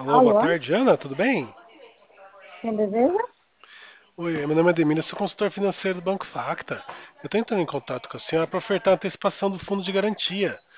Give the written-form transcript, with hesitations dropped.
Alô, boa Alô, tarde, Ana, tudo bem? quem deseja? Oi, meu nome é Ademir, eu sou consultor financeiro do Banco Facta. Eu estou entrando em contato com a senhora para ofertar a antecipação do fundo de garantia.